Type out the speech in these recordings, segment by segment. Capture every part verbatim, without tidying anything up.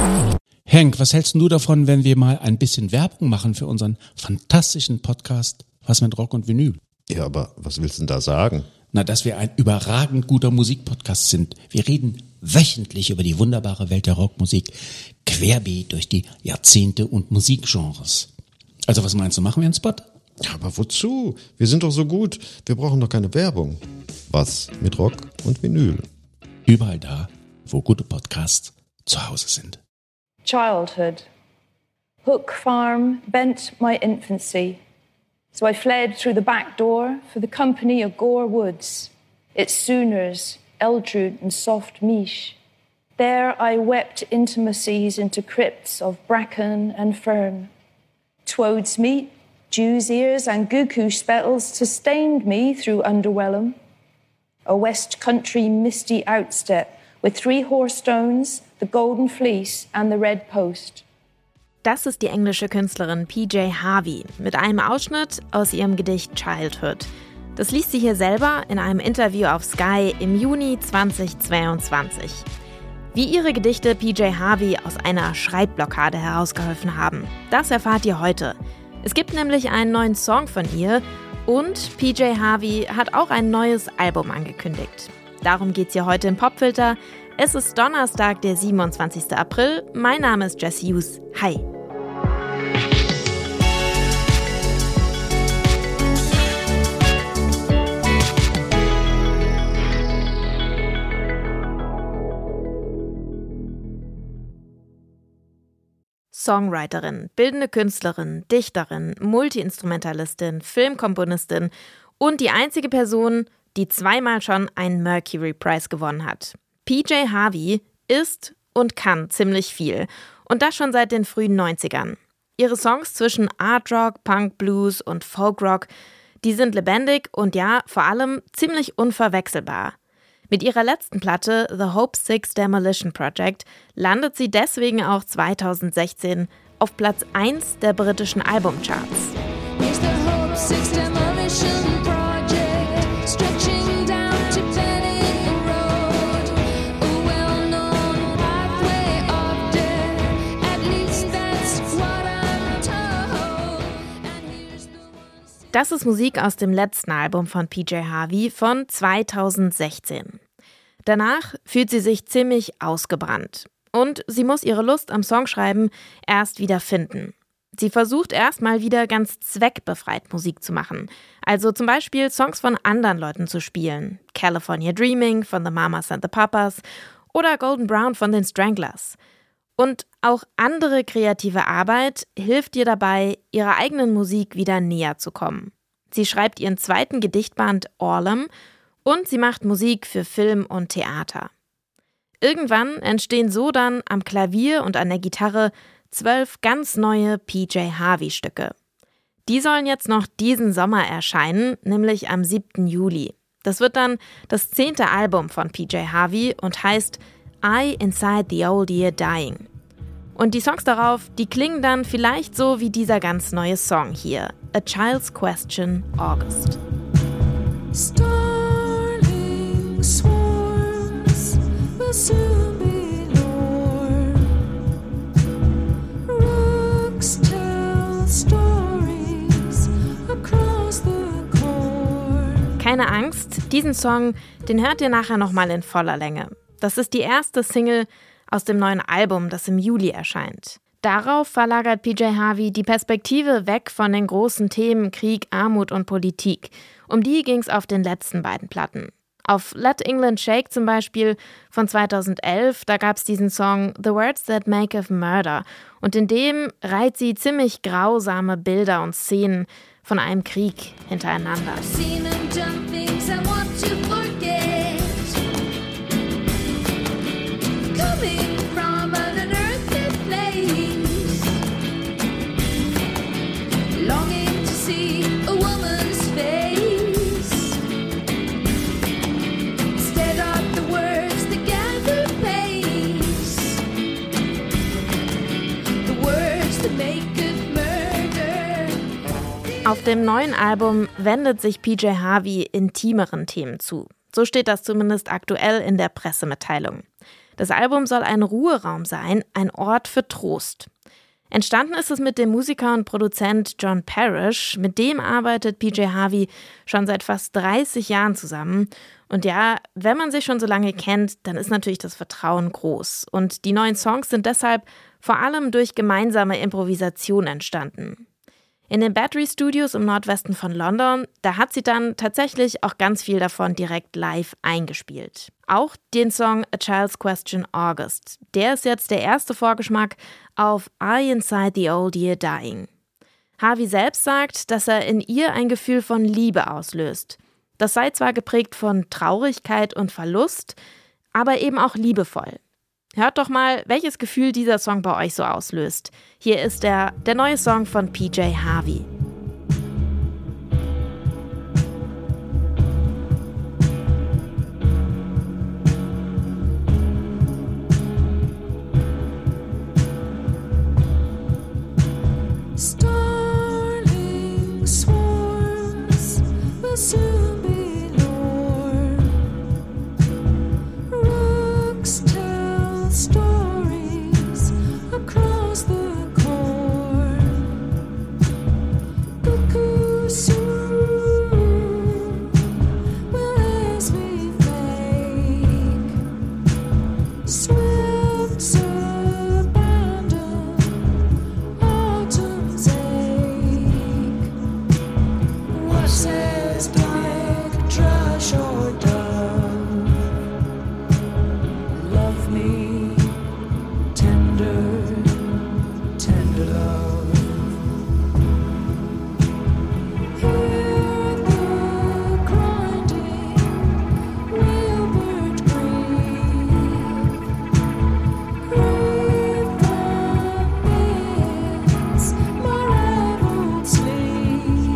Henk, was hältst du davon, wenn wir mal ein bisschen Werbung machen für unseren fantastischen Podcast Was mit Rock und Vinyl? Ja, aber was willst du denn da sagen? Na, dass wir ein überragend guter Musikpodcast sind. Wir reden wöchentlich über die wunderbare Welt der Rockmusik, querbeet durch die Jahrzehnte und Musikgenres. Also was meinst du, machen wir einen Spot? Ja, aber wozu? Wir sind doch so gut. Wir brauchen doch keine Werbung. Was mit Rock und Vinyl? Überall da, wo gute Podcasts zu Hause sind. Childhood. Hook Farm bent my infancy. So I fled through the back door for the company of Gore Woods, its sooners, Eldred and Soft Miche. There I wept intimacies into crypts of bracken and fern. Toad's meat, Jew's ears and Guku spettles sustained me through Underwellum. A West Country misty outstep with three Horstones, the Golden Fleece and the Red Post. Das ist die englische Künstlerin P J Harvey mit einem Ausschnitt aus ihrem Gedicht Childhood. Das liest sie hier selber in einem Interview auf Sky im Juni zweitausendzweiundzwanzig. Wie ihre Gedichte P J Harvey aus einer Schreibblockade herausgeholfen haben, das erfahrt ihr heute. Es gibt nämlich einen neuen Song von ihr und P J Harvey hat auch ein neues Album angekündigt. Darum geht's hier heute im Popfilter. Es ist Donnerstag, der siebenundzwanzigster April. Mein Name ist Jessie Hughes. Hi. Songwriterin, bildende Künstlerin, Dichterin, Multiinstrumentalistin, Filmkomponistin und die einzige Person, die zweimal schon einen Mercury Prize gewonnen hat. P J Harvey ist und kann ziemlich viel. Und das schon seit den frühen neunzigern. Ihre Songs zwischen Art Rock, Punk, Blues und Folk Rock, die sind lebendig und ja, vor allem ziemlich unverwechselbar. Mit ihrer letzten Platte The Hope Six Demolition Project landet sie deswegen auch zweitausendsechzehn auf Platz eins der britischen Albumcharts. Das ist Musik aus dem letzten Album von P J Harvey von zweitausendsechzehn. Danach fühlt sie sich ziemlich ausgebrannt und sie muss ihre Lust am Songschreiben erst wieder finden. Sie versucht erstmal wieder ganz zweckbefreit Musik zu machen, also zum Beispiel Songs von anderen Leuten zu spielen, California Dreaming von The Mamas and the Papas oder Golden Brown von den Stranglers. Und auch andere kreative Arbeit hilft ihr dabei, ihrer eigenen Musik wieder näher zu kommen. Sie schreibt ihren zweiten Gedichtband Orlem und sie macht Musik für Film und Theater. Irgendwann entstehen so dann am Klavier und an der Gitarre zwölf ganz neue P J Harvey-Stücke. Die sollen jetzt noch diesen Sommer erscheinen, nämlich am siebten Juli. Das wird dann das zehnte Album von P J Harvey und heißt I Inside the Old Year Dying. Und die Songs darauf, die klingen dann vielleicht so wie dieser ganz neue Song hier, A Child's Question, August. Starling swarms will soon be born. Rooks tell stories across the corn. Keine Angst, diesen Song, den hört ihr nachher nochmal in voller Länge. Das ist die erste Single aus dem neuen Album, das im Juli erscheint. Darauf verlagert P J Harvey die Perspektive weg von den großen Themen Krieg, Armut und Politik. Um die ging es auf den letzten beiden Platten. Auf Let England Shake zum Beispiel von zweitausendelf, da gab es diesen Song The Words That Make of Murder. Und in dem reiht sie ziemlich grausame Bilder und Szenen von einem Krieg hintereinander. Auf dem neuen Album wendet sich P J Harvey intimeren Themen zu. So steht das zumindest aktuell in der Pressemitteilung. Das Album soll ein Ruheraum sein, ein Ort für Trost. Entstanden ist es mit dem Musiker und Produzent John Parrish. Mit dem arbeitet P J Harvey schon seit fast dreißig Jahren zusammen. Und ja, wenn man sich schon so lange kennt, dann ist natürlich das Vertrauen groß. Und die neuen Songs sind deshalb vor allem durch gemeinsame Improvisation entstanden. In den Battery Studios im Nordwesten von London, da hat sie dann tatsächlich auch ganz viel davon direkt live eingespielt. Auch den Song A Child's Question August. Der ist jetzt der erste Vorgeschmack auf I Inside the Old Year Dying. Harvey selbst sagt, dass er in ihr ein Gefühl von Liebe auslöst. Das sei zwar geprägt von Traurigkeit und Verlust, aber eben auch liebevoll. Hört doch mal, welches Gefühl dieser Song bei euch so auslöst. Hier ist der, der neue Song von P J Harvey. Starling swarms will soon be lord. Rooks tell stories across the corn. Cuckoos soon will as we fake. Swifts abandon autumn's ache. What says dark thrush or dove? Love me, tender, tender love. Hear the grinding wheelbird grieve. Grieve amidst my raveled sleep.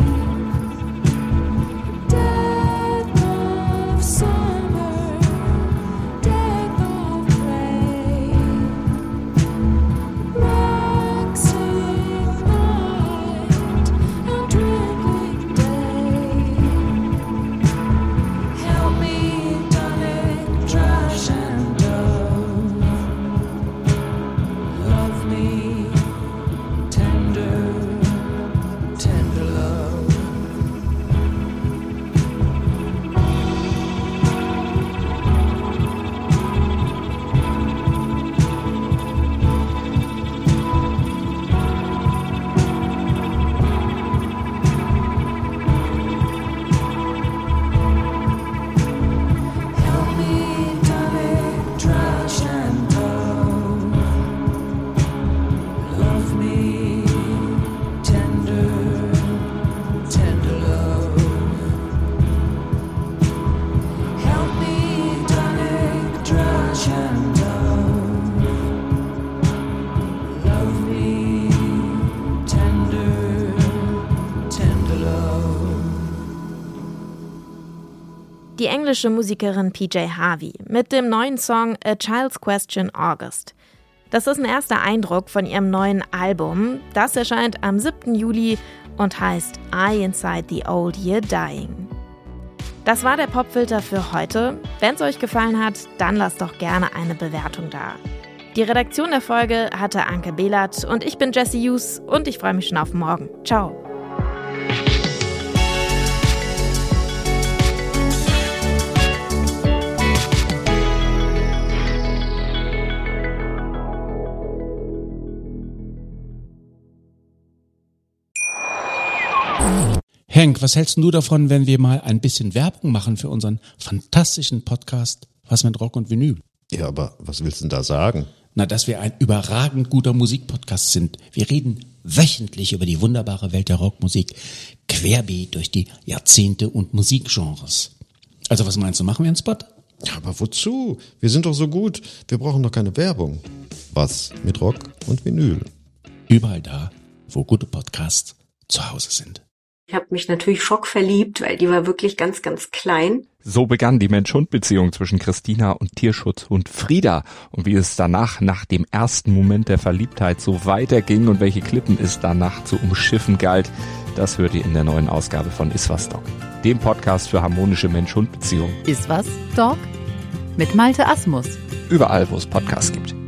Death of summer, death of rain. Waxing night and dwindling day. Help me, darling, thrush and dove. Love me, tender, tender love. Help me, darling, thrush and dove. Love me, tender, tender love. Help me, darling, thrush and dove. Love me, tender, tender love. Die englische Musikerin P J Harvey mit dem neuen Song A Child's Question August. Das ist ein erster Eindruck von ihrem neuen Album. Das erscheint am siebten Juli und heißt I Inside the Old Year Dying. Das war der Popfilter für heute. Wenn es euch gefallen hat, dann lasst doch gerne eine Bewertung da. Die Redaktion der Folge hatte Anke Behlert und ich bin Jessie Hughes und ich freue mich schon auf morgen. Ciao. Henk, was hältst du davon, wenn wir mal ein bisschen Werbung machen für unseren fantastischen Podcast Was mit Rock und Vinyl? Ja, aber was willst du denn da sagen? Na, dass wir ein überragend guter Musikpodcast sind. Wir reden wöchentlich über die wunderbare Welt der Rockmusik, querbeet durch die Jahrzehnte und Musikgenres. Also was meinst du, machen wir einen Spot? Ja, aber wozu? Wir sind doch so gut. Wir brauchen doch keine Werbung. Was mit Rock und Vinyl? Überall da, wo gute Podcasts zu Hause sind. Ich habe mich natürlich schockverliebt, weil die war wirklich ganz, ganz klein. So begann die Mensch-Hund-Beziehung zwischen Christina und Tierschutzhund Frieda. Und wie es danach, nach dem ersten Moment der Verliebtheit, so weiterging und welche Klippen es danach zu umschiffen galt, das hört ihr in der neuen Ausgabe von Iswas Dog, dem Podcast für harmonische Mensch-Hund-Beziehungen. Ist was, Dog? mit Malte Asmus. Überall, wo es Podcasts gibt.